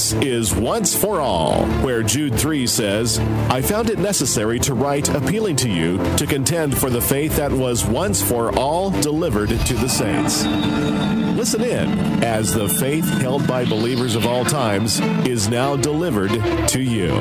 This is Once for All, where Jude 3 says, I found it necessary to write appealing to you to contend for the faith that was once for all delivered to the saints. Listen in as the faith held by believers of all times is now delivered to you.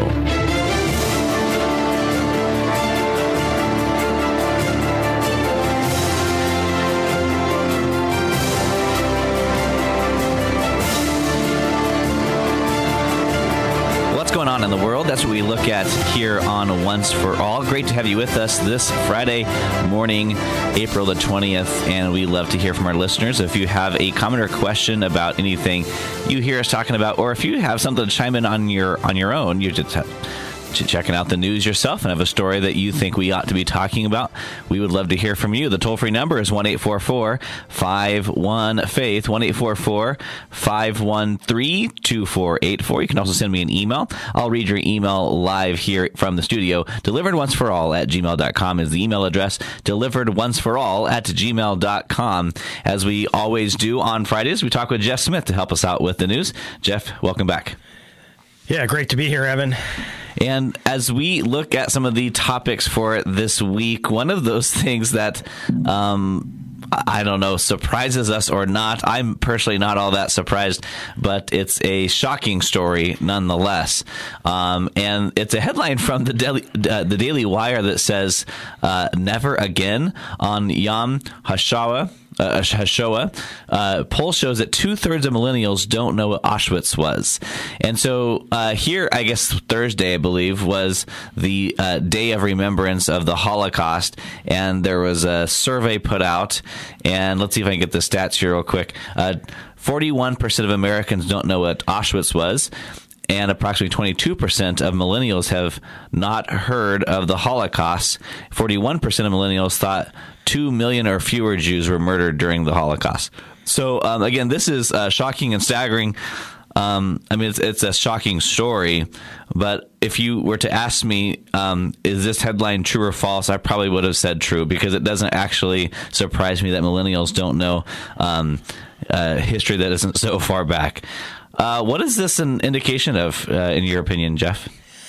Going on in the world. That's what we look at here on Once for All. Great to have you with us this Friday morning, April the 20th, and we love to hear from our listeners. If you have a comment or question about anything you hear us talking about, or if you have something to chime in on your own, you just checking out the news yourself and have a story that you think we ought to be talking about, we would love to hear from you. The toll-free number is 1-844-51-FAITH, 1-844-513-2484. You can also send me an email. I'll read your email live here from the studio. deliveredonceforall@gmail.com is the email address. deliveredonceforall@gmail.com. As we always do on Fridays, we talk with Jeff Smith to help us out with the news. Jeff, welcome back. Yeah, great to be here, Evan. And as we look at some of the topics for this week, one of those things that, I don't know, surprises us or not, I'm personally not all that surprised, but it's a shocking story nonetheless. And it's a headline from the Daily Wire that says, never again on Yom HaShoah. Poll shows that 2/3 of millennials don't know what Auschwitz was. And so here, I guess Thursday, I believe, was the day of remembrance of the Holocaust. And there was a survey put out. And let's see if I can get the stats here real quick. 41% of Americans don't know what Auschwitz was. And approximately 22% of millennials have not heard of the Holocaust. 41% of millennials thought 2 million or fewer Jews were murdered during the Holocaust. So, again, this is shocking and staggering. It's a shocking story. But if you were to ask me, is this headline true or false, I probably would have said true, because it doesn't actually surprise me that millennials don't know history that isn't so far back. What is this an indication of, in your opinion, Jeff?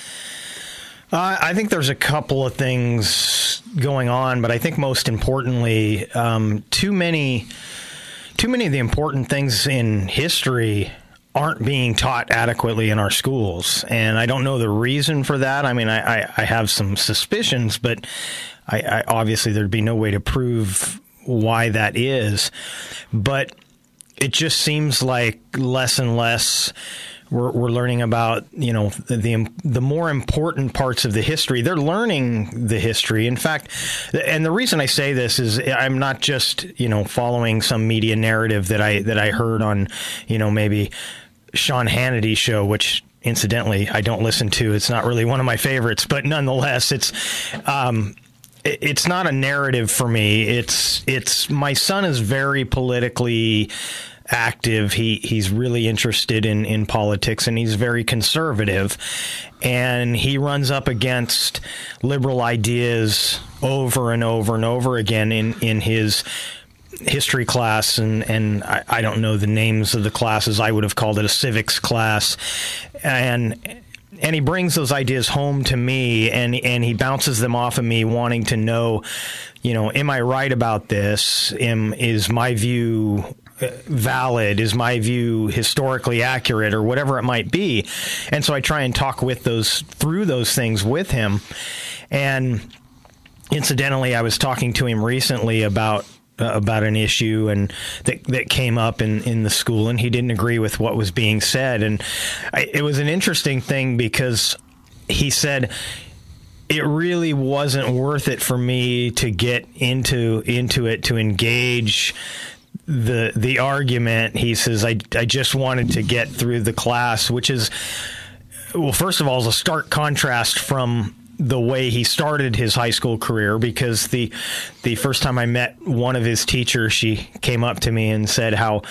I think there's a couple of things going on, but I think most importantly, too many of the important things in history aren't being taught adequately in our schools. And I don't know the reason for that. I mean, I have some suspicions, but I obviously there'd be no way to prove why that is. But it just seems like less and less we're learning about, the more important parts of the history. They're learning the history. In fact, and the reason I say this is I'm not just, following some media narrative that I heard on, maybe Sean Hannity's show, which incidentally I don't listen to. It's not really one of my favorites, but nonetheless, it's not a narrative for me. It's my son is very politically active. He's really interested in politics, and he's very conservative, and he runs up against liberal ideas over and over and over again in his history class, and I don't know the names of the classes. I would have called it a civics class, and he brings those ideas home to me, and he bounces them off of me, wanting to know, am I right about this? Is my view valid? Is my view historically accurate, or whatever it might be? And so I try and talk through those things with him. And incidentally, I was talking to him recently about an issue and that came up in the school, and he didn't agree with what was being said. And it was an interesting thing, because he said it really wasn't worth it for me to get into it, to engage the argument. He says, I just wanted to get through the class, which is, well, first of all, is a stark contrast from the way he started his high school career, because the first time I met one of his teachers, she came up to me and said how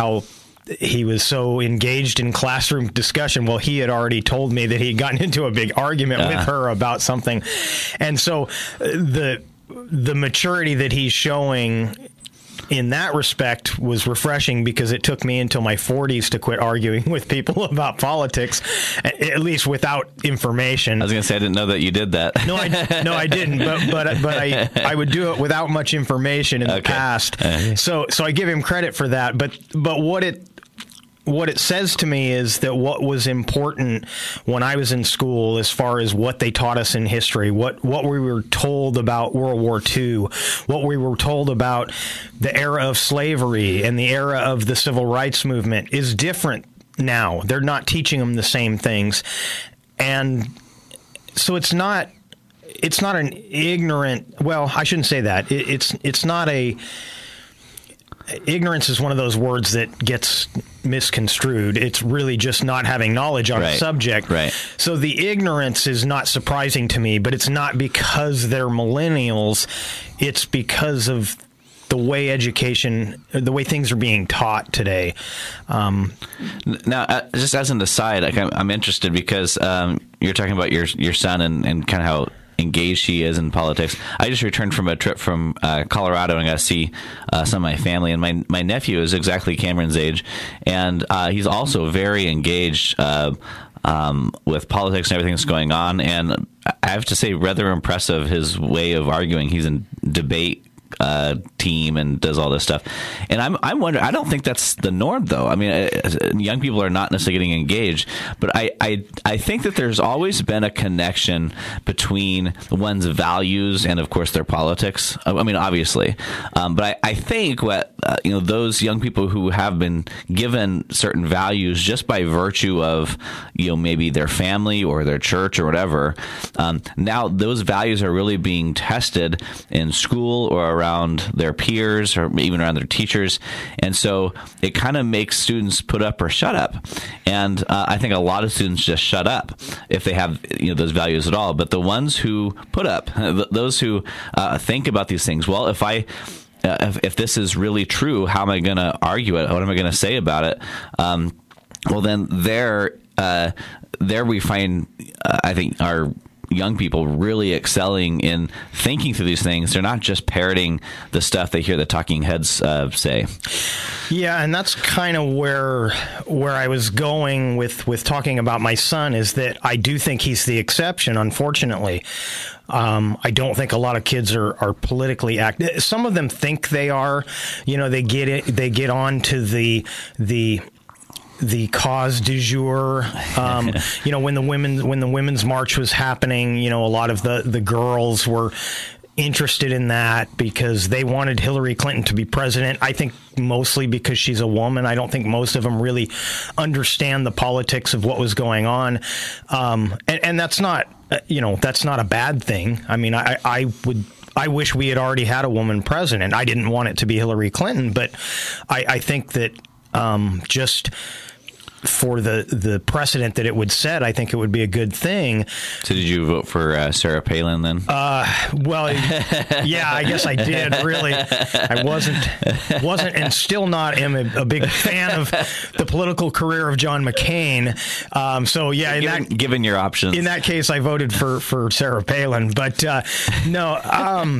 he was so engaged in classroom discussion. Well, he had already told me that he'd gotten into a big argument with her about something. And so the maturity that he's showing in that respect was refreshing because it took me until my 40s to quit arguing with people about politics, at least without information. I was going to say I didn't know that you did that. No, I didn't. But I would do it without much information in the past. So I give him credit for that. But what it says to me is that what was important when I was in school, as far as what they taught us in history, what we were told about World War II, what we were told about the era of slavery and the era of the civil rights movement, is different now. They're not teaching them the same things. And so it's not an ignorant, well, I shouldn't say that. It's not a... Ignorance is one of those words that gets misconstrued. It's really just not having knowledge on a subject. Right. So the ignorance is not surprising to me, but it's not because they're millennials. It's because of the way the way things are being taught today. Now, just as an aside, I'm interested because you're talking about your son and kind of how engaged he is in politics. I just returned from a trip from Colorado and got to see some of my family, and my nephew is exactly Cameron's age, and he's also very engaged with politics and everything that's going on, and I have to say, rather impressive his way of arguing. He's in debate team and does all this stuff, and I'm wondering. I don't think that's the norm, though. I mean, young people are not necessarily getting engaged, but I think that there's always been a connection between one's values and, of course, their politics. I mean, obviously, but I think what those young people who have been given certain values just by virtue of maybe their family or their church or whatever, now those values are really being tested in school or around their peers or even around their teachers. And so it kind of makes students put up or shut up. And I think a lot of students just shut up if they have those values at all. But the ones who put up, those who think about these things, well, if this is really true, how am I going to argue it? What am I going to say about it? Well, then there we find, I think, our young people really excelling in thinking through these things. They're not just parroting the stuff they hear the talking heads say. Yeah, and that's kind of where I was going with talking about my son, is that I do think he's the exception, unfortunately. I don't think a lot of kids are politically active. Some of them think they are. They get on to the cause du jour. When the women's march was happening, a lot of the girls were interested in that because they wanted Hillary Clinton to be president. I think mostly because she's a woman. I don't think most of them really understand the politics of what was going on. And that's not, that's not a bad thing. I mean, I wish we had already had a woman president. I didn't want it to be Hillary Clinton, but I think that just for the precedent that it would set, I think it would be a good thing. So did you vote for Sarah Palin then? Well, yeah, I guess I did, really. I wasn't and still not am a big fan of the political career of John McCain. So, yeah. Given your options. In that case, I voted for Sarah Palin. But, no.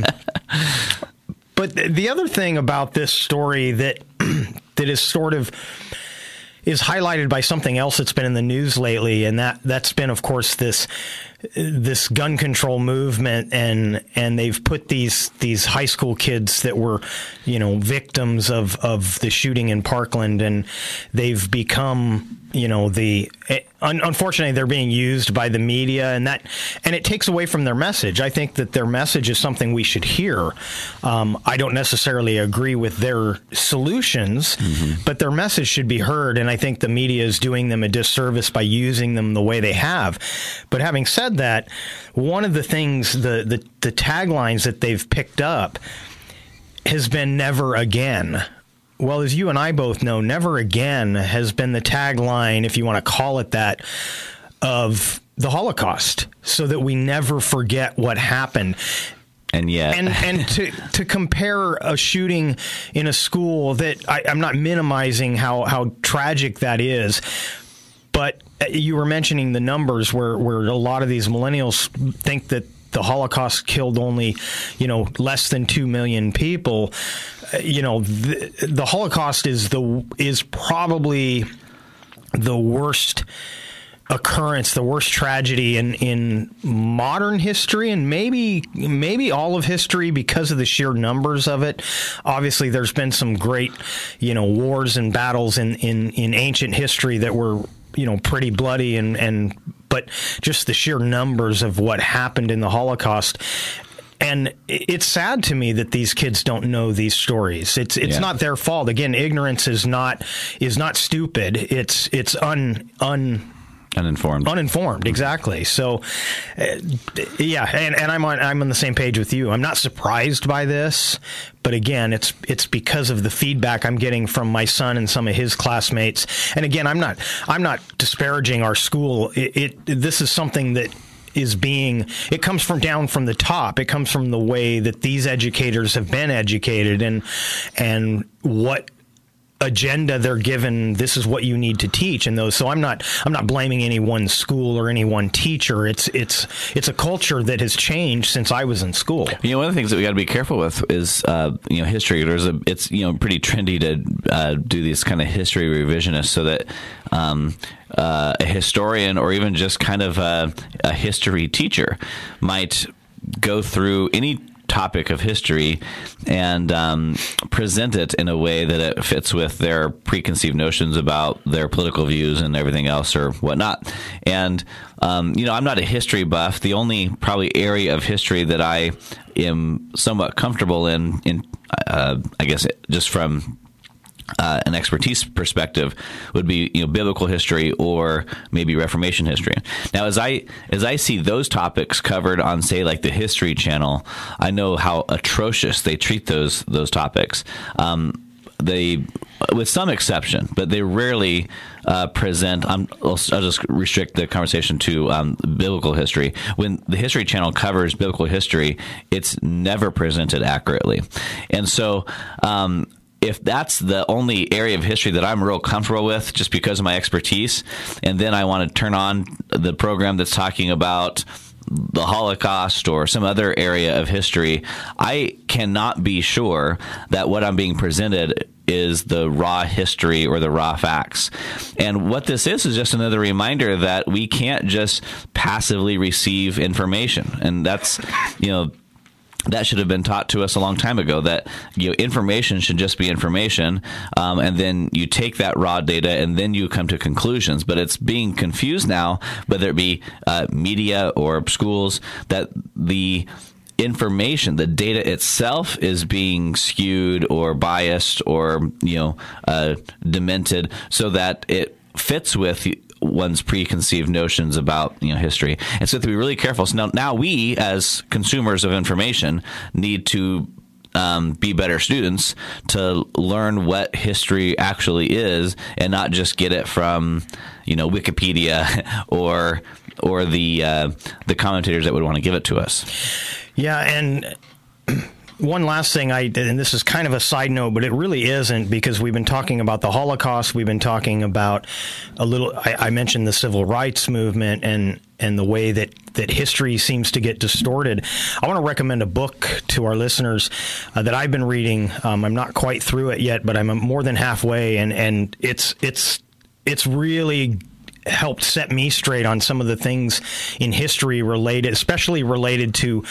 But the other thing about this story that is sort of is highlighted by something else that's been in the news lately, and that's been, of course, this gun control movement, and they've put these high school kids that were, victims of the shooting in Parkland, and they've become, unfortunately, they're being used by the media, and it takes away from their message. I think that their message is something we should hear. I don't necessarily agree with their solutions, but their message should be heard, and I think the media is doing them a disservice by using them the way they have. But having said that, one of the things, the taglines that they've picked up has been "Never Again." Well, as you and I both know, "Never Again" has been the tagline, if you want to call it that, of the Holocaust, so that we never forget what happened. And yet, and to compare a shooting in a school that I'm not minimizing how tragic that is, but you were mentioning the numbers where a lot of these millennials think that the Holocaust killed only, less than 2 million people. The Holocaust is probably the worst occurrence, the worst tragedy in modern history, and maybe all of history, because of the sheer numbers of it. Obviously, there's been some great, wars and battles in ancient history that were, pretty bloody, but just the sheer numbers of what happened in the Holocaust. And it's sad to me that these kids don't know these stories. It's not their fault. Again, ignorance is not stupid. It's Uninformed, exactly. So, and I'm on the same page with you. I'm not surprised by this, but again, it's because of the feedback I'm getting from my son and some of his classmates. And again, I'm not disparaging our school. This is something that it comes down from the top. It comes from the way that these educators have been educated and what agenda they're given. This is what you need to teach, and those. So I'm not blaming any one school or any one teacher. It's a culture that has changed since I was in school. One of the things that we got to be careful with is history. It's pretty trendy to do these kind of history revisionists, so that a historian or even just kind of a history teacher might go through any topic of history and present it in a way that it fits with their preconceived notions about their political views and everything else or whatnot. And I'm not a history buff. The only probably area of history that I am somewhat comfortable in I guess just from an expertise perspective would be biblical history or maybe Reformation history. Now, as I see those topics covered on, say, like the History Channel, I know how atrocious they treat those topics. They, with some exception, but they rarely present. I'll just restrict the conversation to biblical history. When the History Channel covers biblical history, it's never presented accurately, and so. If that's the only area of history that I'm real comfortable with just because of my expertise, and then I want to turn on the program that's talking about the Holocaust or some other area of history, I cannot be sure that what I'm being presented is the raw history or the raw facts. And what this is just another reminder that we can't just passively receive information. And that's, that should have been taught to us a long time ago, that information should just be information, and then you take that raw data and then you come to conclusions. But it's being confused now, whether it be media or schools, that the information, the data itself, is being skewed or biased or demented so that it fits with one's preconceived notions about history. And so we have to be really careful. So now we, as consumers of information, need to be better students to learn what history actually is, and not just get it from Wikipedia or the commentators that would want to give it to us. Yeah, and one last thing, and this is kind of a side note, but it really isn't, because we've been talking about the Holocaust. We've been talking about I mentioned the civil rights movement and the way that history seems to get distorted. I want to recommend a book to our listeners that I've been reading. I'm not quite through it yet, but I'm more than halfway, and it's really helped set me straight on some of the things in history especially related to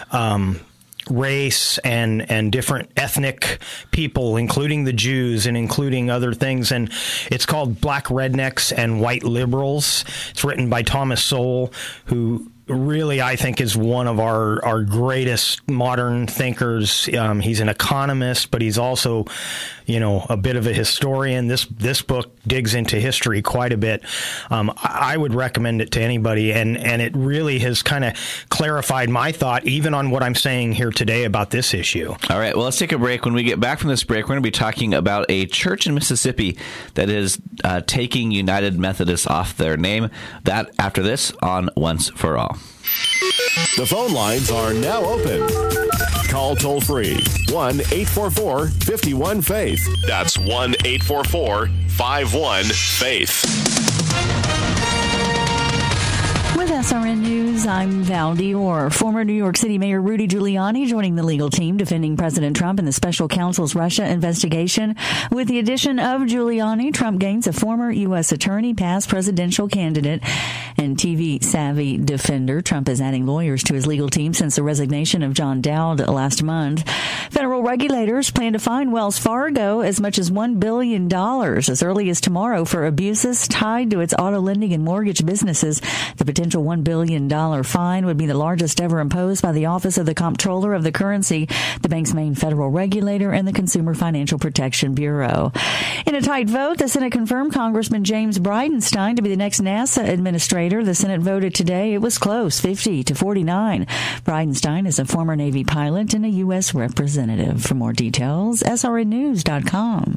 race and different ethnic people, including the Jews and including other things. And it's called Black Rednecks and White Liberals. It's written by Thomas Sowell, who really, I think, is one of our greatest modern thinkers. He's an economist, but he's also, a bit of a historian. This book digs into history quite a bit. I would recommend it to anybody, and it really has kind of clarified my thought, even on what I'm saying here today about this issue. All right, well, let's take a break. When we get back from this break, we're going to be talking about a church in Mississippi that is taking United Methodists off their name. That after this on Once for All. The phone lines are now open. Call toll-free 1-844-51-FAITH. That's 1-844-51-FAITH. With SRN News, I'm Val Dior. Former New York City Mayor Rudy Giuliani joining the legal team defending President Trump in the special counsel's Russia investigation. With the addition of Giuliani, Trump gains a former U.S. attorney, past presidential candidate, and TV-savvy defender. Trump is adding lawyers to his legal team since the resignation of John Dowd last month. Federal regulators plan to fine Wells Fargo as much as $1 billion as early as tomorrow for abuses tied to its auto lending and mortgage businesses. The potential $1 billion fine would be the largest ever imposed by the Office of the Comptroller of the Currency, the bank's main federal regulator, and the Consumer Financial Protection Bureau. In a tight vote, the Senate confirmed Congressman James Bridenstine to be the next NASA administrator. The Senate voted today. It was close, 50-49. Bridenstine is a former Navy pilot and a U.S. representative. For more details, srnnews.com.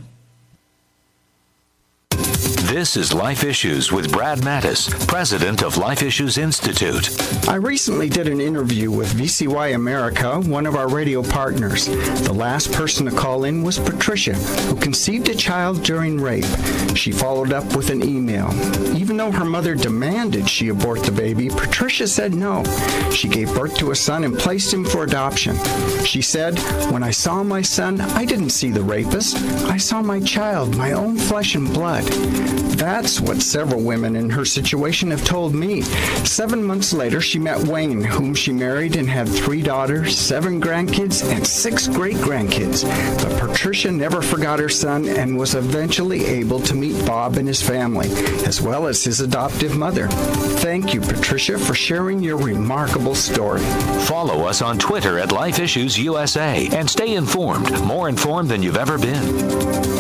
This is Life Issues with Brad Mattis, president of Life Issues Institute. I recently did an interview with VCY America, one of our radio partners. The last person to call in was Patricia, who conceived a child during rape. She followed up with an email. Even though her mother demanded she abort the baby, Patricia said no. She gave birth to a son and placed him for adoption. She said, "When I saw my son, I didn't see the rapist. I saw my child, my own flesh and blood." That's what several women in her situation have told me. 7 months later, she met Wayne, whom she married and had 3 daughters, 7 grandkids, and 6 great-grandkids. But Patricia never forgot her son and was eventually able to meet Bob and his family, as well as his adoptive mother. Thank you, Patricia, for sharing your remarkable story. Follow us on Twitter at Life Issues USA and stay informed, more informed than you've ever been.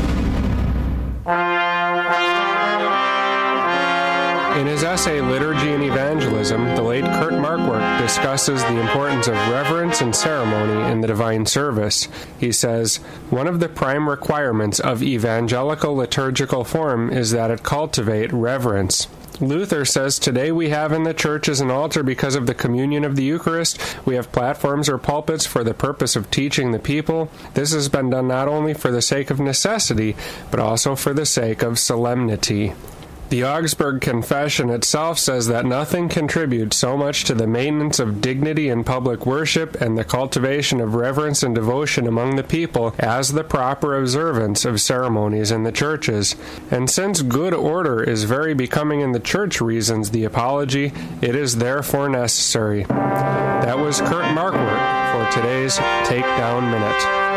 In his essay, Liturgy and Evangelism, the late Kurt Markwork discusses the importance of reverence and ceremony in the divine service. He says, "One of the prime requirements of evangelical liturgical form is that it cultivate reverence." Luther says, "Today we have in the churches an altar because of the communion of the Eucharist. We have platforms or pulpits for the purpose of teaching the people. This has been done not only for the sake of necessity, but also for the sake of solemnity." The Augsburg Confession itself says that nothing contributes so much to the maintenance of dignity in public worship and the cultivation of reverence and devotion among the people as the proper observance of ceremonies in the churches. And since good order is very becoming in the church, reasons the Apology, it is therefore necessary. That was Kurt Markwork for today's Takedown Minute.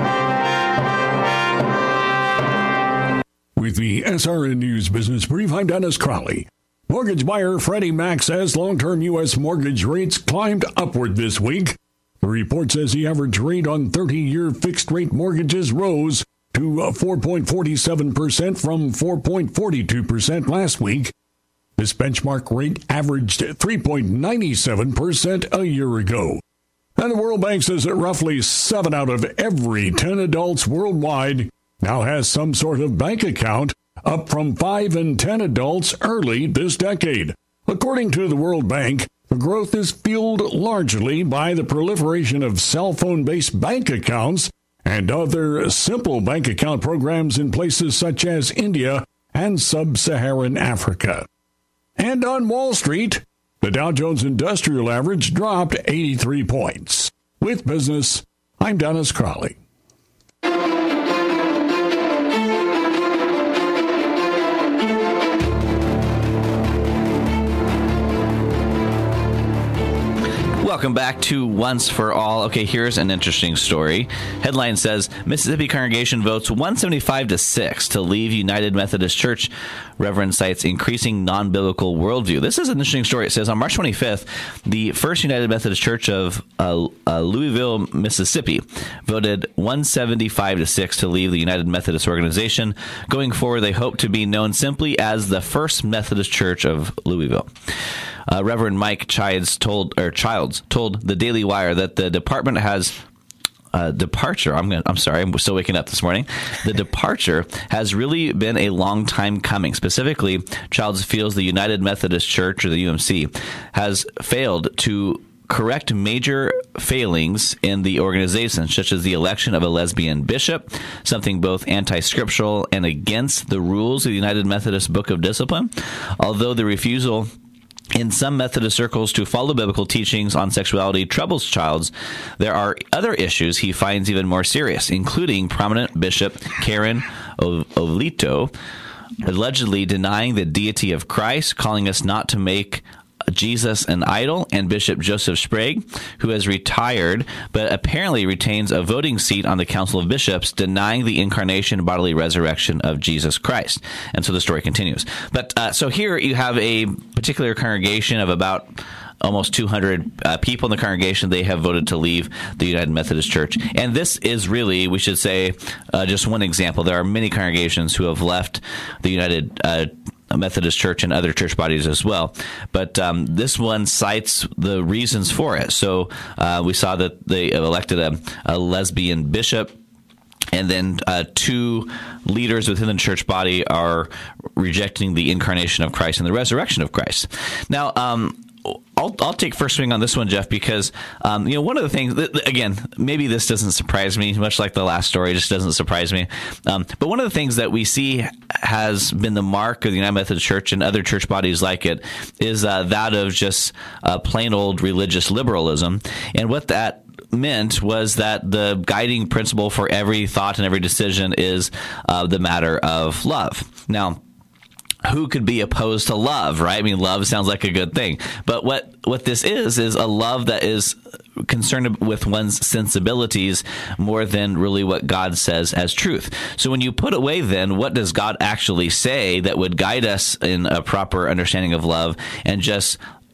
With the SRN News Business Brief, I'm Dennis Crowley. Mortgage buyer Freddie Mac says long-term U.S. mortgage rates climbed upward this week. The report says the average rate on 30-year fixed-rate mortgages rose to 4.47% from 4.42% last week. This benchmark rate averaged 3.97% a year ago. And the World Bank says that roughly 7 out of every 10 adults worldwide now has some sort of bank account, up from 5 in 10 adults early this decade. According to the World Bank, the growth is fueled largely by the proliferation of cell phone-based bank accounts and other simple bank account programs in places such as India and sub-Saharan Africa. And on Wall Street, the Dow Jones Industrial Average dropped 83 points. With business, I'm Dennis Crowley. Welcome back to Once for All. Okay, here's an interesting story. Headline says, Mississippi congregation votes 175-6 to leave United Methodist Church. Reverend cites increasing non-biblical worldview. This is an interesting story. It says on March 25th, the First United Methodist Church of Louisville, Mississippi, voted 175-6 to leave the United Methodist organization. Going forward, they hope to be known simply as the First Methodist Church of Louisville. Reverend Mike Childs told the Daily Wire that the department has departure. I'm sorry. I'm still waking up this morning. The departure has really been a long time coming. Specifically, Childs feels the United Methodist Church, or the UMC, has failed to correct major failings in the organization, such as the election of a lesbian bishop, something both anti-scriptural and against the rules of the United Methodist Book of Discipline. Although the refusal in some Methodist circles to follow biblical teachings on sexuality troubles Childs, there are other issues he finds even more serious, including prominent Bishop Karen Oviedo allegedly denying the deity of Christ, calling us not to make Jesus an idol, and Bishop Joseph Sprague, who has retired but apparently retains a voting seat on the Council of Bishops, denying the incarnation and bodily resurrection of Jesus Christ. And so the story continues. But so here you have a particular congregation of about almost 200 people in the congregation. They have voted to leave the United Methodist Church. And this is really, we should say, just one example. There are many congregations who have left the United Methodist Church and other church bodies as well. But this one cites the reasons for it. So we saw that they elected a lesbian bishop, and then two leaders within the church body are rejecting the incarnation of Christ and the resurrection of Christ. Now, I'll take first swing on this one, Jeff, because one of the things that, again, maybe this doesn't surprise me, much like the last story, it just doesn't surprise me. But one of the things that we see has been the mark of the United Methodist Church and other church bodies like it is that of just plain old religious liberalism. And what that meant was that the guiding principle for every thought and every decision is the matter of love. Now, who could be opposed to love, right? I mean, love sounds like a good thing. But what this is a love that is concerned with one's sensibilities more than really what God says as truth. So when you put away then, what does God actually say that would guide us in a proper understanding of love and just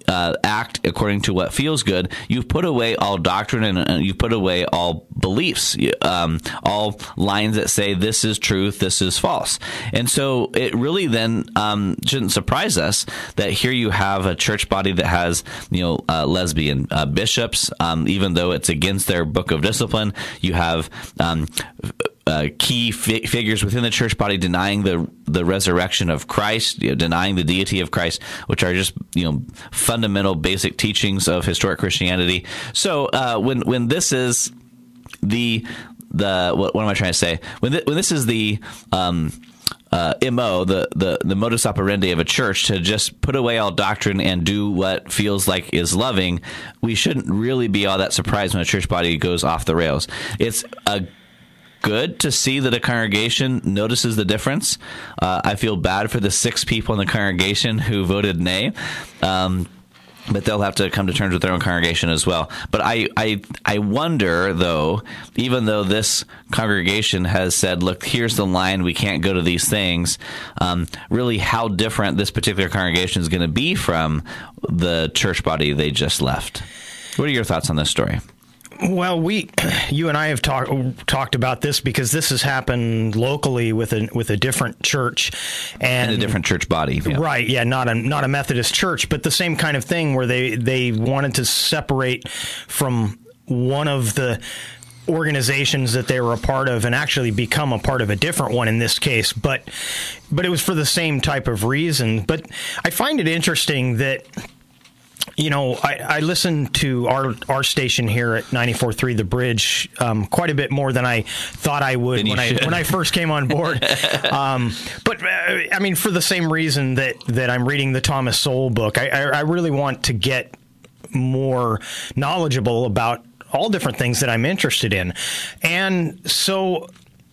act according to what feels good? You've put away all doctrine and you've put away all beliefs, all lines that say this is truth, this is false. And so it really then shouldn't surprise us that here you have a church body that has lesbian bishops, even though it's against their book of discipline. You have key figures within the church body denying the resurrection of Christ, denying the deity of Christ, which are just fundamental basic teachings of historic Christianity. So when this is the what am I trying to say? When this is the MO, the modus operandi of a church to just put away all doctrine and do what feels like is loving, we shouldn't really be all that surprised when a church body goes off the rails. It's good to see that a congregation notices the difference. I feel bad for the 6 people in the congregation who voted nay. But they'll have to come to terms with their own congregation as well. But I wonder, though, even though this congregation has said, look, here's the line, we can't go to these things, really how different this particular congregation is going to be from the church body they just left. What are your thoughts on this story? Well, you and I have talked about this because this has happened locally with a different church and a different church body, yeah. Right? Yeah, not a Methodist church, but the same kind of thing where they wanted to separate from one of the organizations that they were a part of and actually become a part of a different one in this case, but it was for the same type of reason. But I find it interesting that, I listen to our station here at 94.3 The Bridge quite a bit more than I thought I would when I first came on board. But I mean, for the same reason that I'm reading the Thomas Sowell book, I really want to get more knowledgeable about all different things that I'm interested in. And so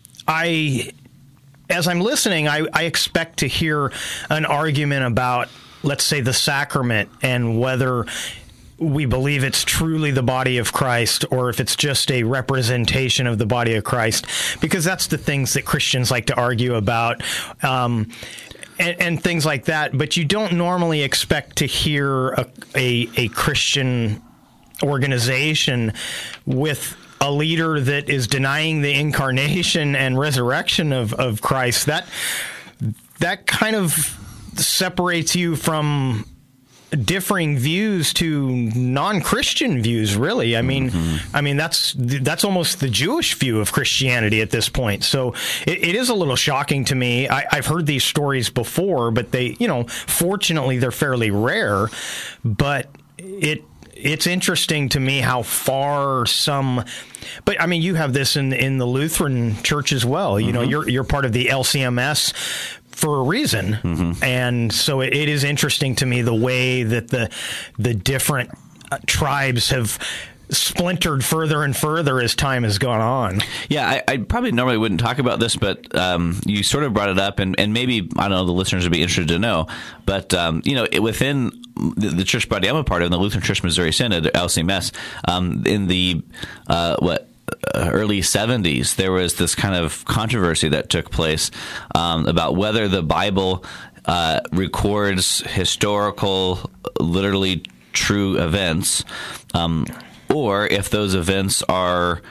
as I'm listening, I expect to hear an argument about, let's say, the sacrament and whether we believe it's truly the body of Christ or if it's just a representation of the body of Christ, because that's the things that Christians like to argue about, and things like that. But you don't normally expect to hear a Christian organization with a leader that is denying the incarnation and resurrection of Christ. That kind of separates you from differing views to non-Christian views, really. I mean, that's almost the Jewish view of Christianity at this point. So it is a little shocking to me. I've heard these stories before, but fortunately they're fairly rare. But it's interesting to me how far but I mean, you have this in the Lutheran Church as well. You're part of the LCMS. for a reason. Mm-hmm. And so it is interesting to me the way that the different tribes have splintered further and further as time has gone on. Yeah, I probably normally wouldn't talk about this, but you sort of brought it up, and maybe, I don't know, the listeners would be interested to know, but, within the church body I'm a part of, the Lutheran Church Missouri Synod, LCMS, in the, early 70s, there was this kind of controversy that took place about whether the Bible records historical, literally true events, or if those events are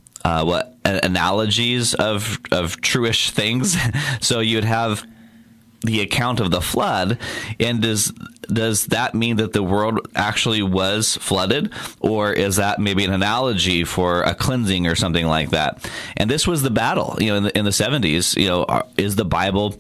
analogies of truish things. So you'd have the account of the flood, and does that mean that the world actually was flooded, or is that maybe an analogy for a cleansing or something like that? And this was the battle, in the 70s. Is the Bible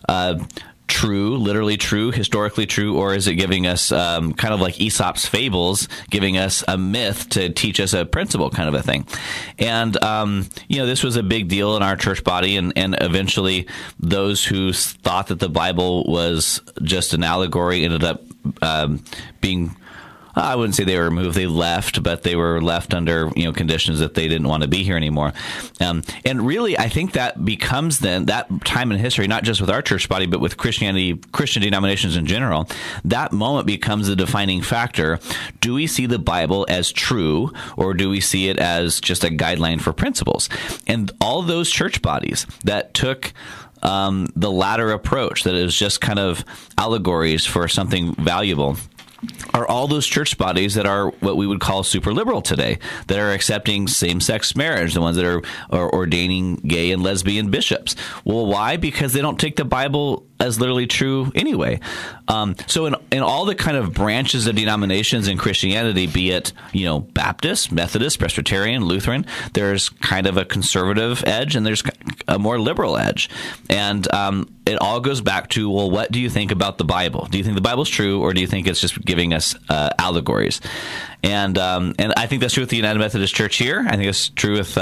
true, literally true, historically true, or is it giving us kind of like Aesop's fables, giving us a myth to teach us a principle, kind of a thing? And this was a big deal in our church body, and eventually those who thought that the Bible was just an allegory ended up being, I wouldn't say they were removed, they left, but they were left under conditions that they didn't want to be here anymore. And really, I think that becomes then, that time in history, not just with our church body, but with Christianity, Christian denominations in general, that moment becomes the defining factor. Do we see the Bible as true, or do we see it as just a guideline for principles? And all those church bodies that took the latter approach, that is just kind of allegories for something valuable, are all those church bodies that are what we would call super liberal today, that are accepting same-sex marriage, the ones that are ordaining gay and lesbian bishops. Well, why? Because they don't take the Bible as literally true anyway. So in all the kind of branches of denominations in Christianity, be it Baptist, Methodist, Presbyterian, Lutheran, there's kind of a conservative edge and there's a more liberal edge. And it all goes back to, well, what do you think about the Bible? Do you think the Bible's true, or do you think it's just giving us allegories? And I think that's true with the United Methodist Church here. I think it's true with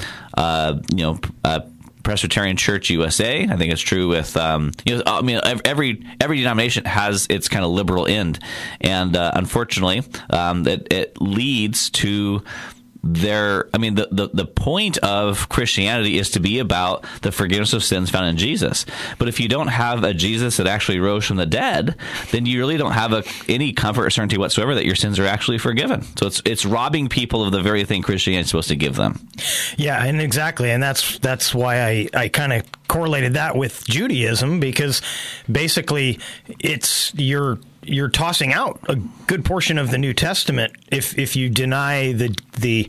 Presbyterian Church USA. I think it's true with every denomination has its kind of liberal end, and unfortunately, it leads to the point of Christianity is to be about the forgiveness of sins found in Jesus. But if you don't have a Jesus that actually rose from the dead, then you really don't have any comfort or certainty whatsoever that your sins are actually forgiven. So it's robbing people of the very thing Christianity is supposed to give them. Yeah, and exactly. And that's why I kind of correlated that with Judaism, because basically you're tossing out a good portion of the New Testament if you deny the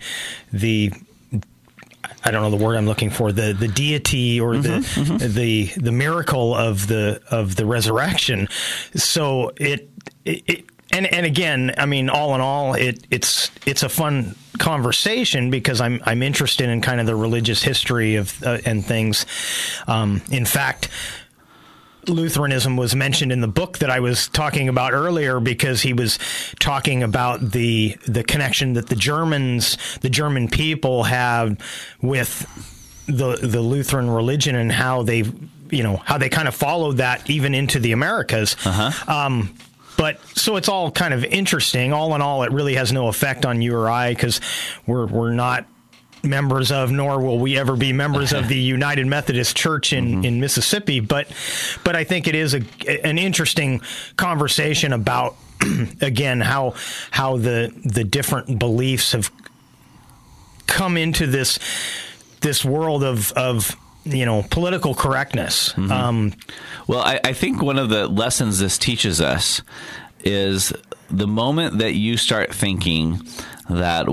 I don't know the word I'm looking for, the deity or the miracle of the resurrection. So it and again, I mean, all in all, it's a fun conversation because I'm interested in kind of the religious history of and things. In fact, Lutheranism was mentioned in the book that I was talking about earlier, because he was talking about the connection that the German people have with the Lutheran religion, and how they kind of followed that even into the Americas. But so it's all kind of interesting. All in all, it really has no effect on you or I, because we're not members of, nor will we ever be members of the United Methodist Church in Mississippi. But I think it is an interesting conversation about, again, how the different beliefs have come into this world of political correctness. Well, I think one of the lessons this teaches us is the moment that you start thinking that,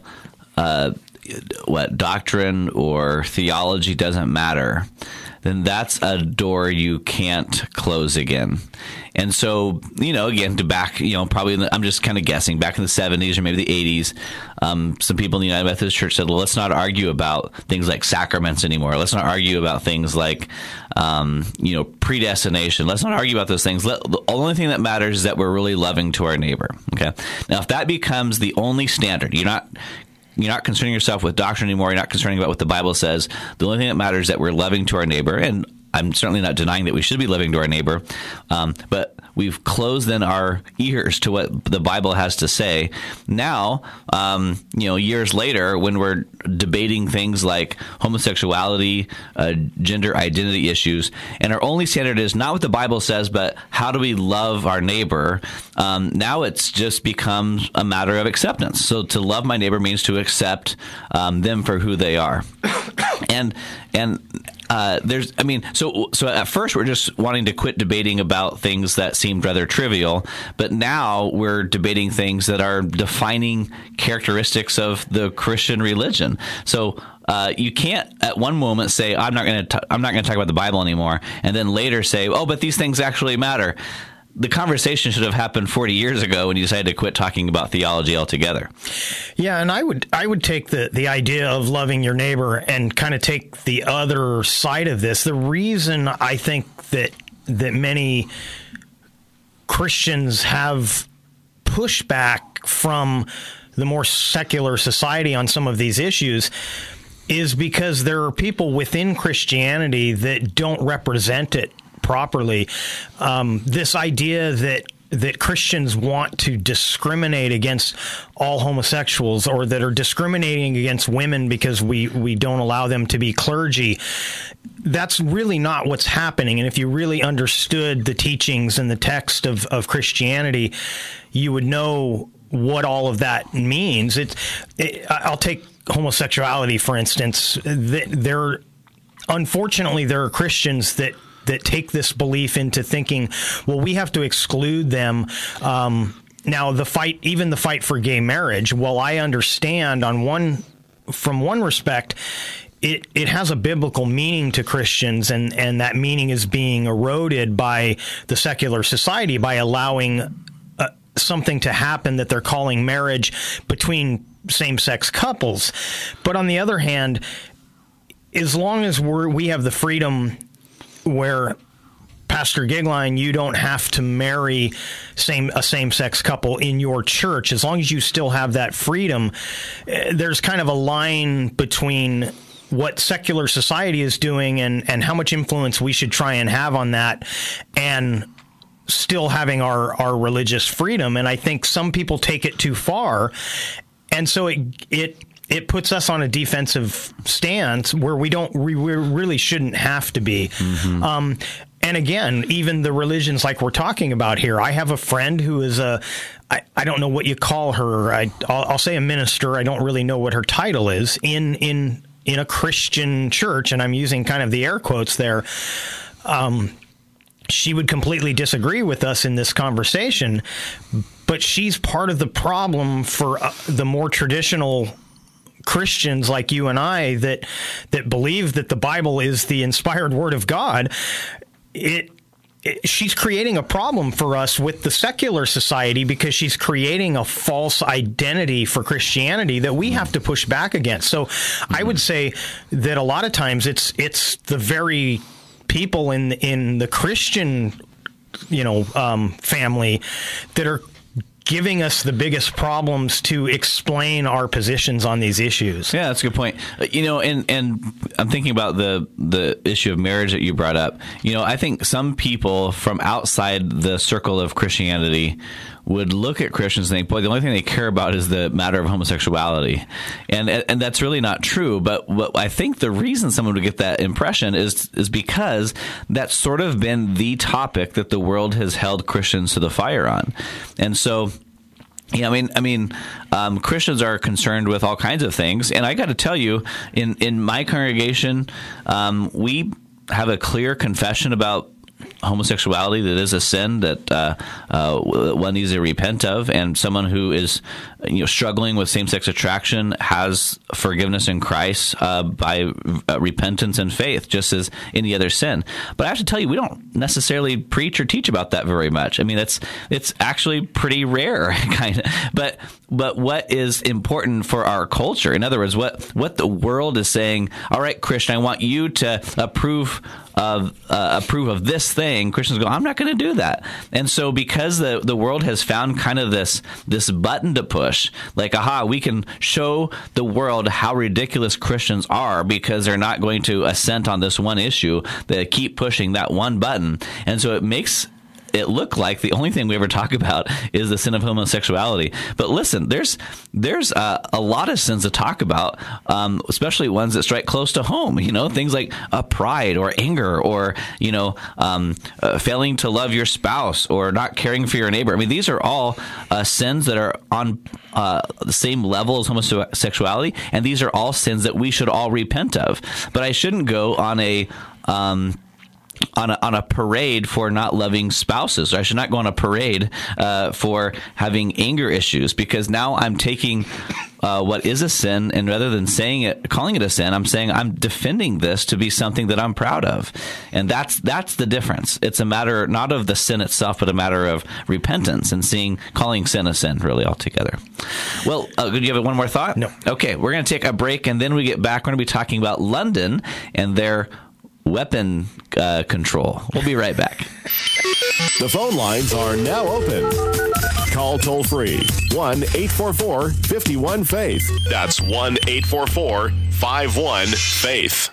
what doctrine or theology doesn't matter, then that's a door you can't close again. And so, again, to back, probably I'm just kind of guessing, back in the 70s or maybe the 80s, some people in the United Methodist Church said, well, let's not argue about things like sacraments anymore. Let's not argue about things like, predestination. Let's not argue about those things. The only thing that matters is that we're really loving to our neighbor. Okay. Now, if that becomes the only standard, you're not concerning yourself with doctrine anymore. You're not concerning about what the Bible says. The only thing that matters is that we're loving to our neighbor. And I'm certainly not denying that we should be loving to our neighbor, but we've closed then our ears to what the Bible has to say. Now, years later, when we're debating things like homosexuality, gender identity issues, and our only standard is not what the Bible says, but how do we love our neighbor? Now it's just becomes a matter of acceptance. So to love my neighbor means to accept them for who they are. So at first we're just wanting to quit debating about things that seemed rather trivial, but now we're debating things that are defining characteristics of the Christian religion. So you can't at one moment say I'm not going to talk about the Bible anymore, and then later say, oh, but these things actually matter. The conversation should have happened 40 years ago when you decided to quit talking about theology altogether. Yeah, and I would take the idea of loving your neighbor and kind of take the other side of this. The reason I think that many Christians have pushback from the more secular society on some of these issues is because there are people within Christianity that don't represent it properly. This idea that Christians want to discriminate against all homosexuals, or that are discriminating against women because we don't allow them to be clergy, that's really not what's happening. And if you really understood the teachings and the text of Christianity, you would know what all of that means. I'll take homosexuality, for instance. Unfortunately, there are Christians that take this belief into thinking, well, we have to exclude them. Now, the fight for gay marriage, well, I understand from one respect, it has a biblical meaning to Christians, and that meaning is being eroded by the secular society by allowing something to happen that they're calling marriage between same-sex couples. But on the other hand, as long as we have the freedom where, Pastor Gigline, you don't have to marry a same-sex couple in your church, as long as you still have that freedom, there's kind of a line between what secular society is doing and how much influence we should try and have on that, and still having our religious freedom. And I think some people take it too far, and so it puts us on a defensive stance where we really shouldn't have to be. Mm-hmm. And again, even the religions like we're talking about here, I have a friend who is I don't know what you call her. I'll say a minister. I don't really know what her title is in a Christian church, and I'm using kind of the air quotes there. She would completely disagree with us in this conversation, but she's part of the problem for the more traditional Christians like you and I that believe that the Bible is the inspired word of God. She's creating a problem for us with the secular society because she's creating a false identity for Christianity that we have to push back against. So I would say that a lot of times it's the very people in the Christian family that are giving us the biggest problems to explain our positions on these issues. Yeah, that's a good point. And I'm thinking about the issue of marriage that you brought up. I think some people from outside the circle of Christianity would look at Christians and think, boy, the only thing they care about is the matter of homosexuality. And that's really not true. But what I think the reason someone would get that impression is because that's sort of been the topic that the world has held Christians to the fire on. And so, Christians are concerned with all kinds of things. And I got to tell you, in my congregation, we have a clear confession about homosexuality that is a sin that one needs to repent of, and someone who is struggling with same-sex attraction has forgiveness in Christ by repentance and faith, just as any other sin. But I have to tell you, we don't necessarily preach or teach about that very much. I mean, it's actually pretty rare, kind of. But what is important for our culture? In other words, what the world is saying. All right, Christian, I want you to approve of this thing. saying, Christians go, I'm not going to do that. And so because the world has found kind of this button to push, like, we can show the world how ridiculous Christians are because they're not going to assent on this one issue. They keep pushing that one button. And so it makes it look like the only thing we ever talk about is the sin of homosexuality. But listen, there's a lot of sins to talk about, especially ones that strike close to home. Things like pride or anger or failing to love your spouse or not caring for your neighbor. I mean, these are all sins that are on the same level as homosexuality, and these are all sins that we should all repent of. But I shouldn't go on a parade for not loving spouses. Or I should not go on a parade for having anger issues, because now I'm taking what is a sin, and rather than calling it a sin, I'm saying I'm defending this to be something that I'm proud of. And that's the difference. It's a matter not of the sin itself, but a matter of repentance and calling sin a sin, really, altogether. Well, do you have one more thought? No. Okay, we're going to take a break, and then we get back. We're going to be talking about London and their weapon control. We'll be right back. The phone lines are now open. Call toll free 1-844-51-FAITH. That's 1-844-51-FAITH.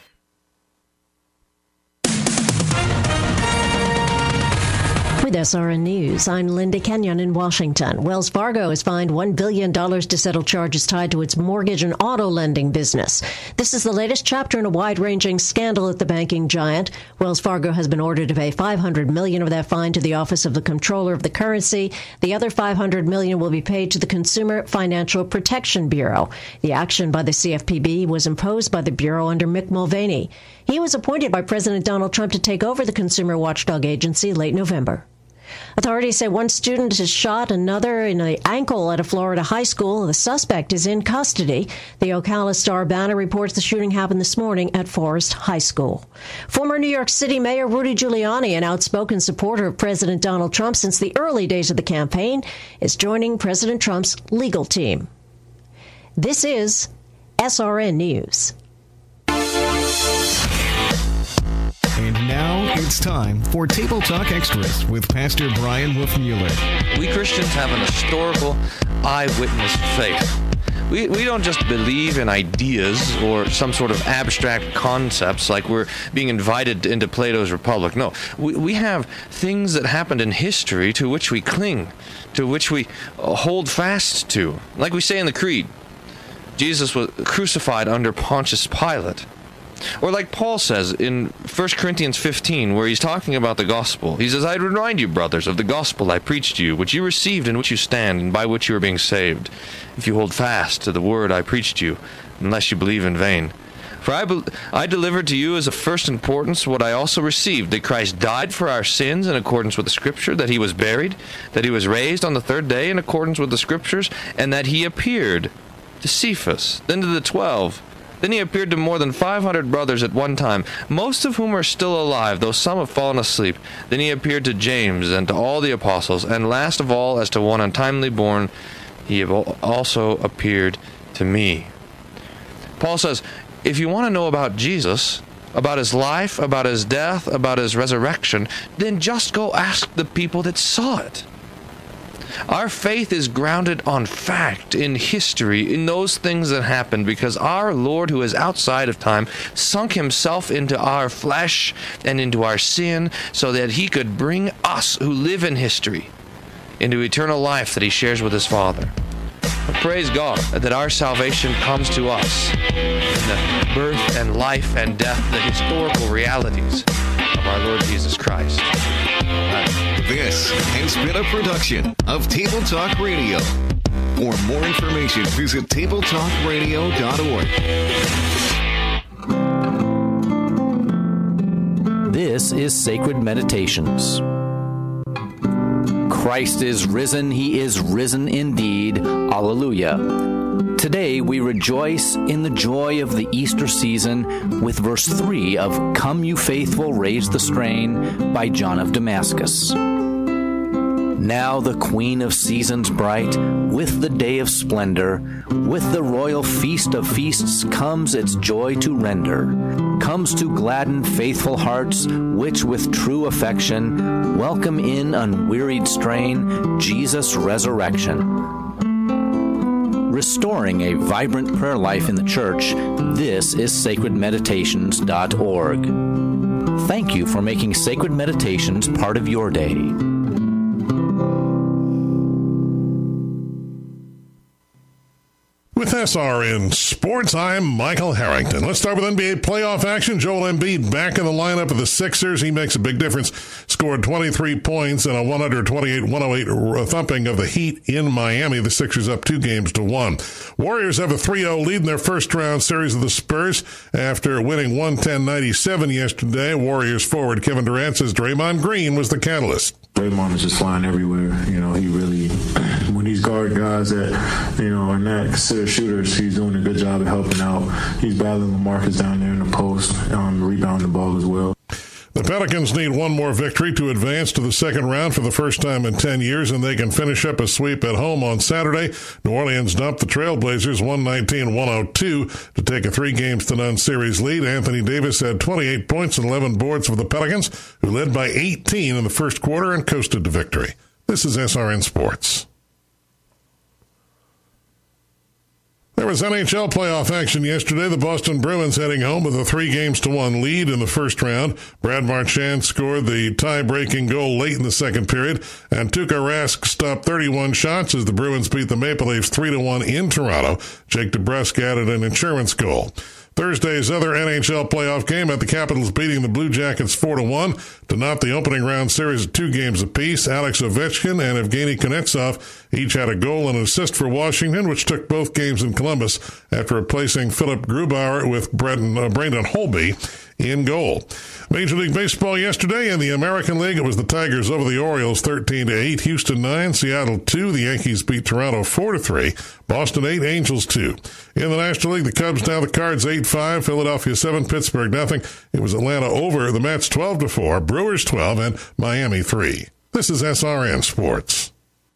With SRN News, I'm Linda Kenyon in Washington. Wells Fargo has fined $1 billion to settle charges tied to its mortgage and auto lending business. This is the latest chapter in a wide-ranging scandal at the banking giant. Wells Fargo has been ordered to pay $500 million of that fine to the Office of the Comptroller of the Currency. The other $500 million will be paid to the Consumer Financial Protection Bureau. The action by the CFPB was imposed by the Bureau under Mick Mulvaney. He was appointed by President Donald Trump to take over the Consumer Watchdog Agency late November. Authorities say one student has shot another in the ankle at a Florida high school. The suspect is in custody. The Ocala Star-Banner reports the shooting happened this morning at Forest High School. Former New York City Mayor Rudy Giuliani, an outspoken supporter of President Donald Trump since the early days of the campaign, is joining President Trump's legal team. This is SRN News. And now it's time for Table Talk Extras with Pastor Brian Wolfmueller. We Christians have an historical eyewitness faith. We don't just believe in ideas or some sort of abstract concepts like we're being invited into Plato's Republic. No, we have things that happened in history to which we cling, to which we hold fast to. Like we say in the Creed, Jesus was crucified under Pontius Pilate. Or like Paul says in 1 Corinthians 15, where he's talking about the gospel. He says, I remind you, brothers, of the gospel I preached to you, which you received, in which you stand, and by which you are being saved, if you hold fast to the word I preached to you, unless you believe in vain. For I delivered to you as of first importance what I also received, that Christ died for our sins in accordance with the Scripture, that he was buried, that he was raised on the third day in accordance with the Scriptures, and that he appeared to Cephas, then to the 12. Then he appeared to more than 500 brothers at one time, most of whom are still alive, though some have fallen asleep. Then he appeared to James and to all the apostles, and last of all, as to one untimely born, he also appeared to me. Paul says, if you want to know about Jesus, about his life, about his death, about his resurrection, then just go ask the people that saw it. Our faith is grounded on fact, in history, in those things that happened, because our Lord, who is outside of time, sunk himself into our flesh and into our sin so that he could bring us, who live in history, into eternal life that he shares with his Father. But praise God that our salvation comes to us in the birth and life and death, the historical realities of our Lord Jesus Christ. This has been a production of Table Talk Radio. For more information, visit tabletalkradio.org. This is Sacred Meditations. Christ is risen. He is risen indeed. Alleluia. Today we rejoice in the joy of the Easter season with verse 3 of Come You Faithful, Raise the Strain by John of Damascus. Now the Queen of Seasons bright, with the day of splendor, with the royal feast of feasts comes its joy to render. comes to gladden faithful hearts, which with true affection welcome in unwearied strain Jesus' resurrection. Restoring a vibrant prayer life in the church, this is sacredmeditations.org. Thank you for making Sacred Meditations part of your day. With SRN Sports, I'm Michael Harrington. Let's start with NBA playoff action. Joel Embiid back in the lineup of the Sixers. He makes a big difference. Scored 23 points in a 128-108 thumping of the Heat in Miami. The Sixers up 2-1. Warriors have a 3-0 lead in their first-round series of the Spurs after winning 110-97 yesterday. Warriors forward Kevin Durant says Draymond Green was the catalyst. Draymond is just flying everywhere. He really, when he's guarding guys that, are not considered shooters, he's doing a good job of helping out. He's battling LaMarcus down there in the post, rebounding the ball as well. The Pelicans need one more victory to advance to the second round for the first time in 10 years, and they can finish up a sweep at home on Saturday. New Orleans dumped the Trailblazers 119-102 to take a 3-0 series lead. Anthony Davis had 28 points and 11 boards for the Pelicans, who led by 18 in the first quarter and coasted to victory. This is SRN Sports. There was NHL playoff action yesterday. The Boston Bruins heading home with a 3-1 lead in the first round. Brad Marchand scored the tie-breaking goal late in the second period, and Tuukka Rask stopped 31 shots as the Bruins beat the Maple Leafs 3-1 in Toronto. Jake DeBrusk added an insurance goal. Thursday's other NHL playoff game had the Capitals beating the Blue Jackets 4-1 to knot the opening round series of 2 games apiece. Alex Ovechkin and Evgeny Kuznetsov each had a goal and an assist for Washington, which took both games in Columbus after replacing Philip Grubauer with Brandon Holtby in goal. Major League Baseball yesterday in the American League, it was the Tigers over the Orioles 13-8, Houston 9, Seattle 2. The Yankees beat Toronto 4-3, Boston 8, Angels 2. In the National League, the Cubs down the Cards 8-5, Philadelphia 7, Pittsburgh nothing. It was Atlanta over the Mets 12-4, Brewers 12, and Miami 3. This is SRN Sports.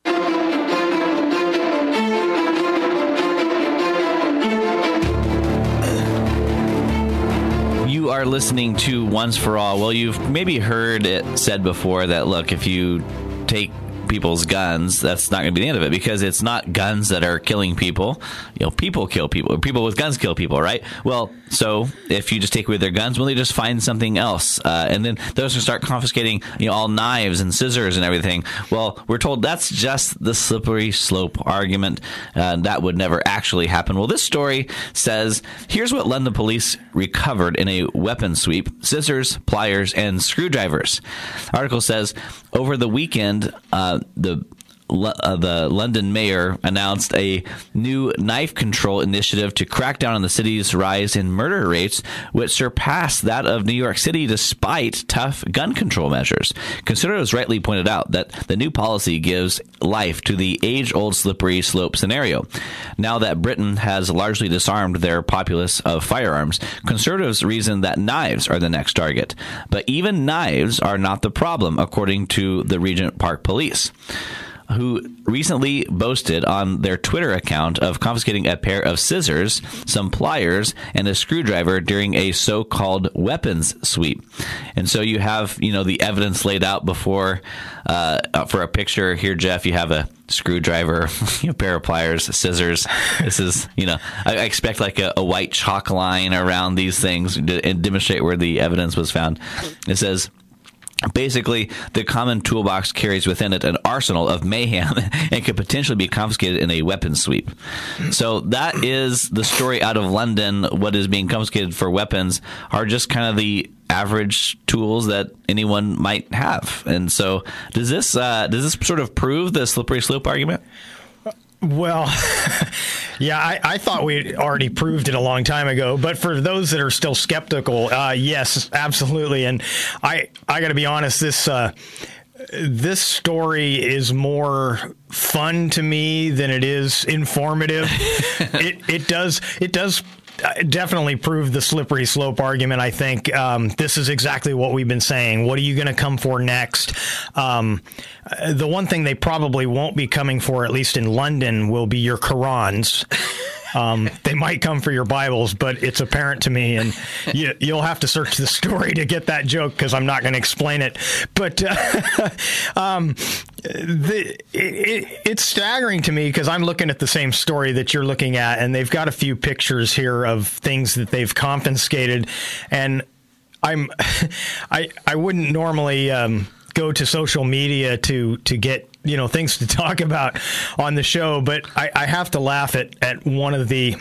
You are listening to Once for All. Well, you've maybe heard it said before that, look, if you take people's guns, that's not going to be the end of it, because it's not guns that are killing people. People kill people. People with guns kill people, right? Well, so if you just take away their guns, well, they just find something else. And then those who start confiscating, all knives and scissors and everything. Well, we're told that's just the slippery slope argument. That would never actually happen. Well, this story says, here's what London police recovered in a weapon sweep: scissors, pliers, and screwdrivers. The article says, over the weekend, the London mayor announced a new knife control initiative to crack down on the city's rise in murder rates, which surpassed that of New York City despite tough gun control measures. Conservatives rightly pointed out that the new policy gives life to the age-old slippery slope scenario. Now that Britain has largely disarmed their populace of firearms, conservatives reason that knives are the next target. But even knives are not the problem, according to the Regent Park Police, who recently boasted on their Twitter account of confiscating a pair of scissors, some pliers, and a screwdriver during a so-called weapons sweep. And so you have, the evidence laid out before for a picture here, Jeff. You have a screwdriver, a pair of pliers, scissors. This is, I expect like a white chalk line around these things and demonstrate where the evidence was found. It says, basically, the common toolbox carries within it an arsenal of mayhem and could potentially be confiscated in a weapons sweep. So that is the story out of London. What is being confiscated for weapons are just kind of the average tools that anyone might have. And so does this sort of prove the slippery slope argument? Well, yeah, I thought we already proved it a long time ago. But for those that are still skeptical, yes, absolutely. And I got to be honest, this story is more fun to me than it is informative. It does definitely prove the slippery slope argument. I think this is exactly what we've been saying. What are you going to come for next? The one thing they probably won't be coming for, at least in London, will be your Qurans. They might come for your Bibles, but it's apparent to me, and you'll have to search the story to get that joke because I'm not going to explain it. But it's staggering to me because I'm looking at the same story that you're looking at, and they've got a few pictures here of things that they've confiscated, and I wouldn't normally go to social media to get things to talk about on the show, but I have to laugh at one of the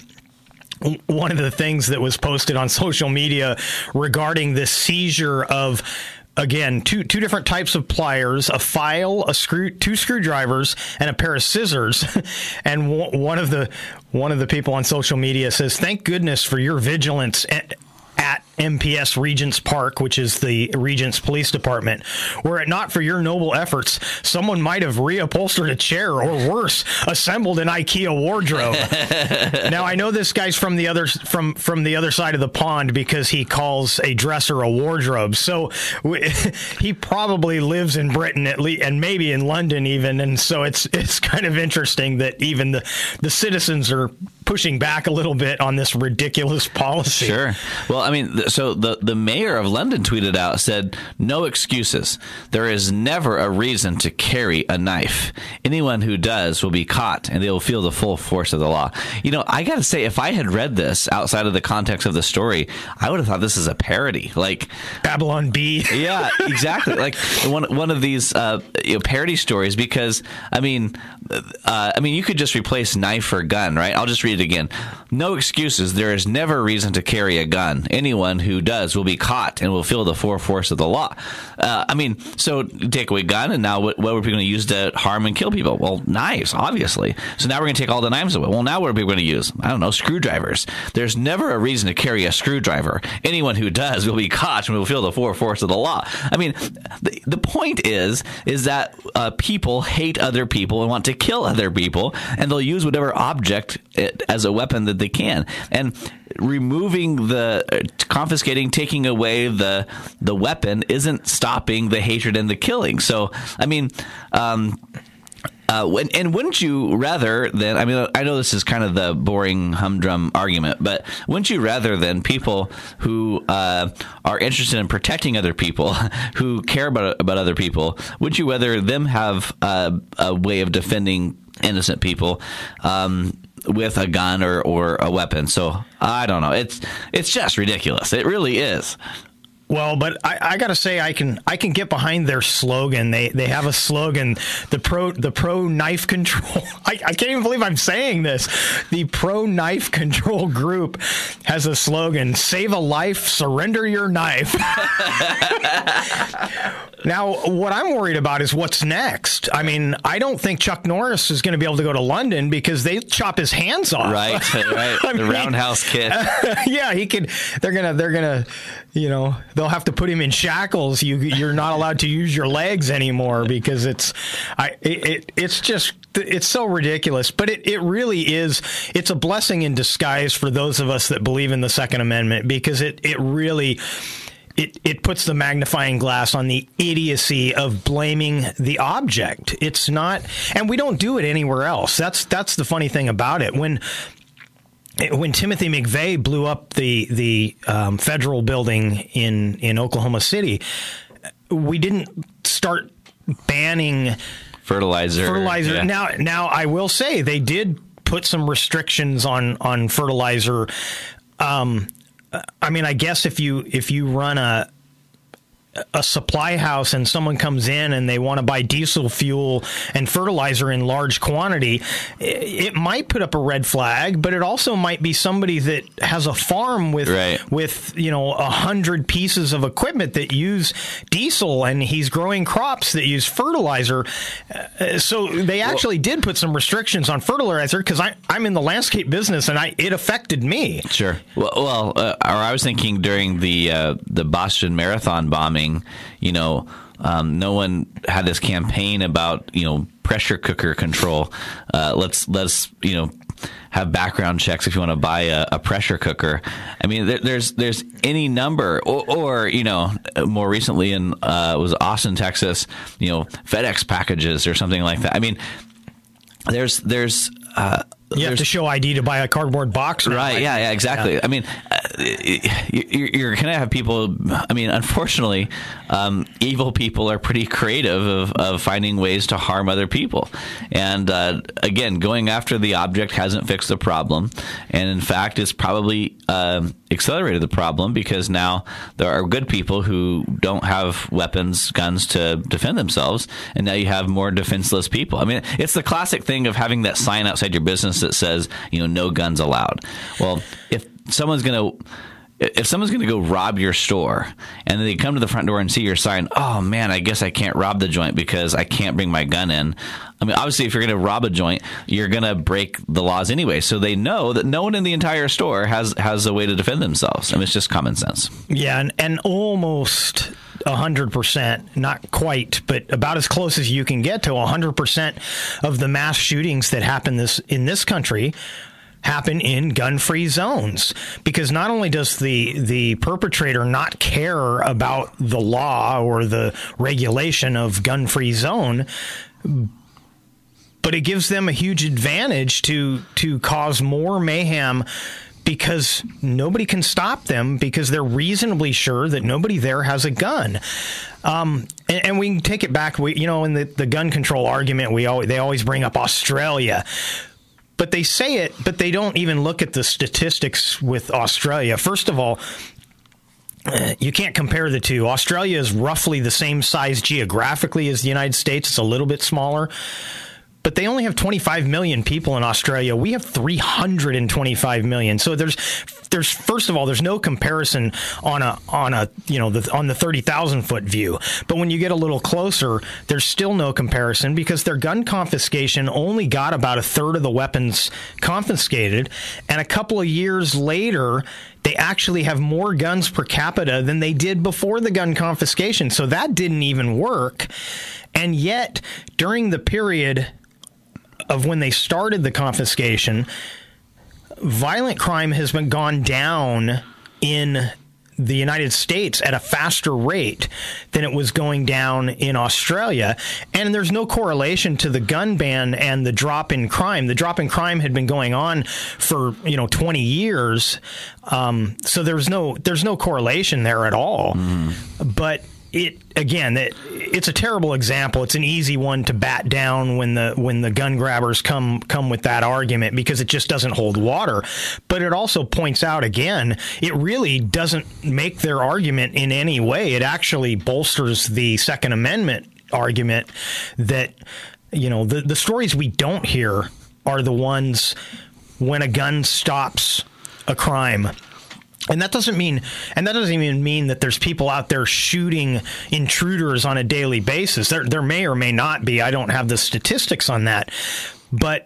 things that was posted on social media regarding the seizure of, again, two different types of pliers, a file, two screwdrivers, and a pair of scissors. And one of the people on social media says, "Thank goodness for your vigilance at MPS Regents Park," which is the Regents Police Department. "Were it not for your noble efforts, someone might have reupholstered a chair, or worse, assembled an IKEA wardrobe." Now, I know this guy's from the other side of the pond because he calls a dresser a wardrobe. So he probably lives in Britain at least, and maybe in London even. And so it's kind of interesting that even the citizens are pushing back a little bit on this ridiculous policy. Sure. Well, I mean, so the mayor of London tweeted out, said, "No excuses. There is never a reason to carry a knife. Anyone who does will be caught, and they will feel the full force of the law." I got to say, if I had read this outside of the context of the story, I would have thought this is a parody, like Babylon Bee. Yeah, exactly. Like one of these parody stories, because I mean, you could just replace knife or gun, right? I'll just read it again. "No excuses. There is never a reason to carry a gun. Anyone who does will be caught and will feel the full force of the law." So take away gun, and now what are we going to use to harm and kill people? Well, knives, obviously. So now we're going to take all the knives away. Well, now what are people going to use? I don't know, screwdrivers. There's never a reason to carry a screwdriver. Anyone who does will be caught and will feel the full force of the law. I mean, the point is that people hate other people and want to kill other people, and they'll use whatever object as a weapon that they can. And removing confiscating, taking away the weapon isn't stopping the hatred and the killing. So, I mean, and wouldn't you rather than, I know this is kind of the boring humdrum argument, but wouldn't you rather than people who are interested in protecting other people, who care about other people, would you rather them have a way of defending innocent people with a gun or a weapon? So I don't know. It's just ridiculous. It really is. Well, but I got to say, I can get behind their slogan. They have a slogan, the pro knife control. I can't even believe I'm saying this. The pro knife control group has a slogan: "Save a life, surrender your knife." Now, what I'm worried about is what's next. I mean, I don't think Chuck Norris is going to be able to go to London because they chop his hands off. Right. The roundhouse kick. Yeah, he could. They're gonna. They'll have to put him in shackles. You're not allowed to use your legs anymore because it's so ridiculous. But it really is. It's a blessing in disguise for those of us that believe in the Second Amendment, because it really. It puts the magnifying glass on the idiocy of blaming the object. It's not, and we don't do it anywhere else. That's the funny thing about it. When Timothy McVeigh blew up the federal building in Oklahoma City, we didn't start banning fertilizer. Yeah. Now I will say they did put some restrictions on fertilizer. I guess if you run a supply house and someone comes in and they want to buy diesel fuel and fertilizer in large quantity, it might put up a red flag, but it also might be somebody that has a farm with 100 pieces of equipment that use diesel, and he's growing crops that use fertilizer. So they actually did put some restrictions on fertilizer, because I'm in the landscape business and it affected me. Sure. Well, or I was thinking during the Boston Marathon bombing, no one had this campaign about, pressure cooker control. Let's have background checks if you want to buy a pressure cooker. I mean, there's any number, or more recently in was Austin, Texas, You have to show ID to buy a cardboard box. Right. Yeah, exactly. Yeah. I mean, you're going to have people, I mean, unfortunately, evil people are pretty creative of finding ways to harm other people. And again, going after the object hasn't fixed the problem. And in fact, it's probably accelerated the problem, because now there are good people who don't have weapons, guns to defend themselves. And now you have more defenseless people. I mean, it's the classic thing of having that sign outside your business that says, no guns allowed. Well, if someone's going to go rob your store and then they come to the front door and see your sign, oh man, I guess I can't rob the joint because I can't bring my gun in. I mean, obviously, if you're going to rob a joint, you're going to break the laws anyway. So they know that no one in the entire store has a way to defend themselves. I mean, it's just common sense. Yeah, and almost 100%, not quite, but about as close as you can get to 100% of the mass shootings that happen in this country happen in gun-free zones, because not only does the perpetrator not care about the law or the regulation of gun-free zone, but it gives them a huge advantage to cause more mayhem, because nobody can stop them, because they're reasonably sure that nobody there has a gun. And we can take it back. In the gun control argument, they always bring up Australia. But they say it, but they don't even look at the statistics with Australia. First of all, you can't compare the two. Australia is roughly the same size geographically as the United States. It's a little bit smaller. But they only have 25 million people in Australia. We have 325 million. So there's first of all, there's no comparison on the 30,000 foot view. But when you get a little closer, there's still no comparison, because their gun confiscation only got about a third of the weapons confiscated, and a couple of years later, they actually have more guns per capita than they did before the gun confiscation. So that didn't even work. And yet, during the period of when they started the confiscation, violent crime has gone down in the United States at a faster rate than it was going down in Australia. And there's no correlation to the gun ban and the drop in crime. The drop in crime had been going on for 20 years. So there's no correlation there at all. But it's a terrible example. It's an easy one to bat down when the gun grabbers come with that argument, because it just doesn't hold water. But it also points out, again, it really doesn't make their argument in any way. It actually bolsters the Second Amendment argument that, the stories we don't hear are the ones when a gun stops a crime. And that doesn't even mean that there's people out there shooting intruders on a daily basis. There may or may not be. I don't have the statistics on that. But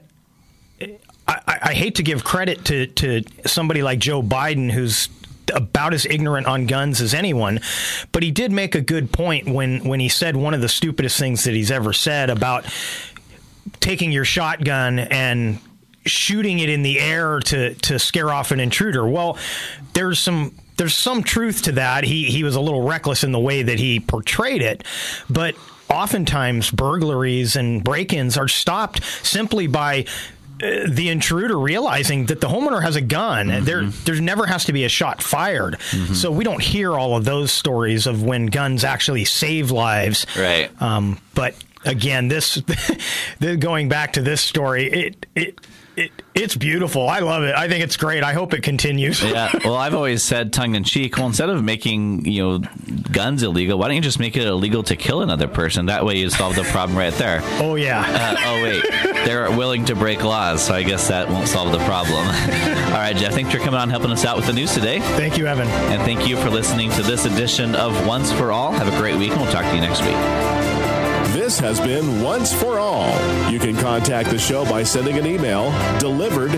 I hate to give credit to somebody like Joe Biden, who's about as ignorant on guns as anyone. But he did make a good point when he said one of the stupidest things that he's ever said about taking your shotgun and shooting it in the air to scare off an intruder. Well, there's some truth to that. He was a little reckless in the way that he portrayed it, but oftentimes burglaries and break-ins are stopped simply by the intruder realizing that the homeowner has a gun. Mm-hmm. There never has to be a shot fired. Mm-hmm. So we don't hear all of those stories of when guns actually save lives. Right. But again, going back to this story, it's beautiful. I love it. I think it's great. I hope it continues. Yeah. Well, I've always said, tongue in cheek, well, instead of making guns illegal, why don't you just make it illegal to kill another person? That way you solve the problem right there. Oh yeah. Oh wait, they're willing to break laws, so I guess that won't solve the problem. All right, Jeff. Thanks for coming on and helping us out with the news today. Thank you, Evan. And thank you for listening to this edition of Once for All. Have a great week, and we'll talk to you next week. This has been Once for All. You can contact the show by sending an email delivered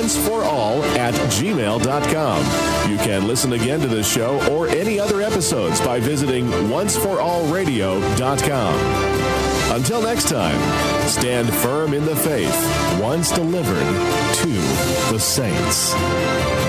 onceforall@gmail.com. You can listen again to this show or any other episodes by visiting onceforallradio.com. Until next time, stand firm in the faith once delivered to the saints.